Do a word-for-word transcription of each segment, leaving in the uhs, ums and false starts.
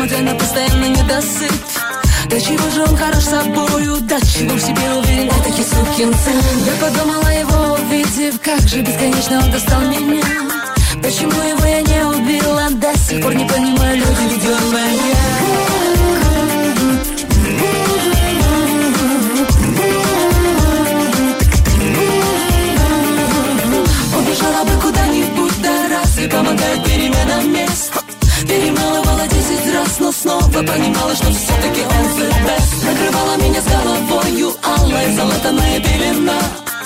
несмотря на постоянный недосып. До чего же он хорош собою, до чего в себе уверен, этакий сукин сын. Я подумала его, увидев, как же бесконечно он достал меня. Почему его я не убила, до сих пор не понимаю, люди, ведь он убежала бы куда-нибудь, да раз, и помогает перемена мест. Перемалывала десять раз, но снова понимала, что все-таки он the best. Накрывала меня с головою алая золотаная пелена.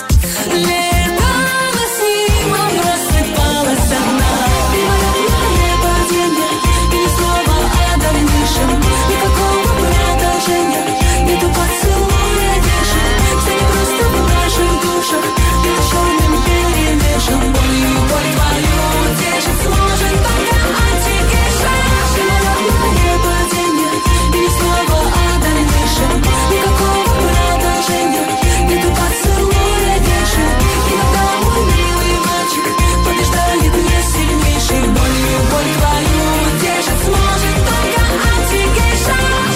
Летала с ним, а просыпалась одна. Мимолетное падение, и ни слова о дальнейшем. Никакого продолжения, нету поцелуя тише. Все не просто в наших душах, перед черным перемешан. Болью боль твою утешить сможет только антигейша. Мимолетное падение, и ни слова о дальнейшем. Никакого продолжения, нету поцелуя тише. Иногда мой милый мальчик побеждает не сильнейший. Болью боль твою утешить сможет только антигейша.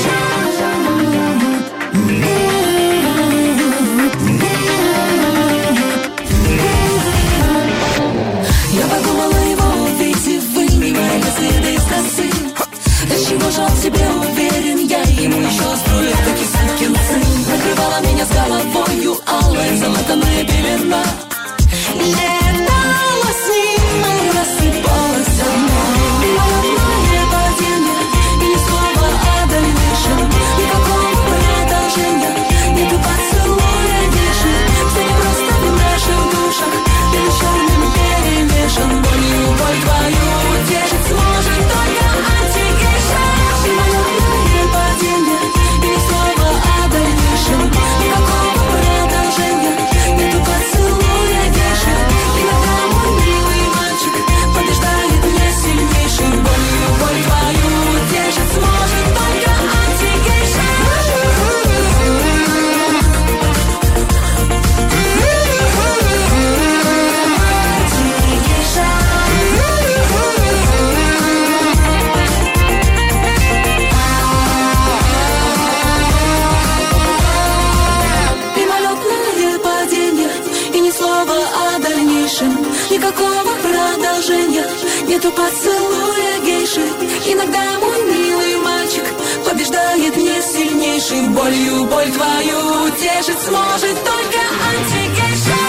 Я подумала его, увидев, вынимая следы из косы. До чего же он в себе уверен, я ему еще строю, таки сукин сын. Накрывала меня с головою алая золотаная пелена. Летала с ним, и рассыпалась одна. Мимолетное падение, и ни слова о дальнейшем. Никакого продолжения, нету поцелуя тише. Все не просто в наших душах, перед черным перемешан. Болью боль твою утешить сможет только антигейша. Мимолетное падение, и ни слова о дальнейшем. Никакого продолжения, нету поцелуя тише. Иногда мой милый мальчик побеждает не сильнейший. Болью боль твою утешить сможет только антигейша. Мимолетное падение, и ни слова о дальнейшем. Никакого продолжения, нету поцелуя гейши. Иногда мой милый мальчик побеждает не сильнейший. Болью боль твою утешить сможет только антигейша.